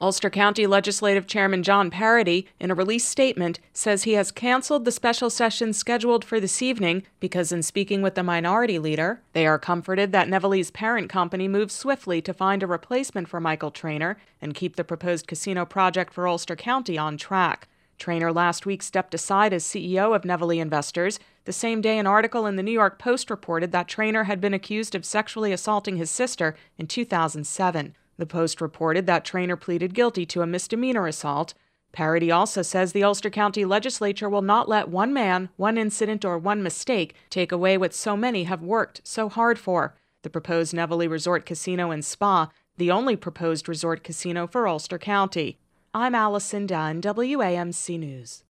Ulster County Legislative Chairman John Parady, in a released statement, says he has canceled the special session scheduled for this evening because, in speaking with the minority leader, they are comforted that Neville's parent company moves swiftly to find a replacement for Michael Traynor and keep the proposed casino project for Ulster County on track. Traynor last week stepped aside as CEO of Neville Investors, the same day an article in the New York Post reported that Traynor had been accused of sexually assaulting his sister in 2007. The Post reported that Traynor pleaded guilty to a misdemeanor assault. Parady also says the Ulster County Legislature will not let one man, one incident, or one mistake take away what so many have worked so hard for: the proposed Neville Resort Casino and Spa, the only proposed resort casino for Ulster County. I'm Allison Dunn, WAMC News.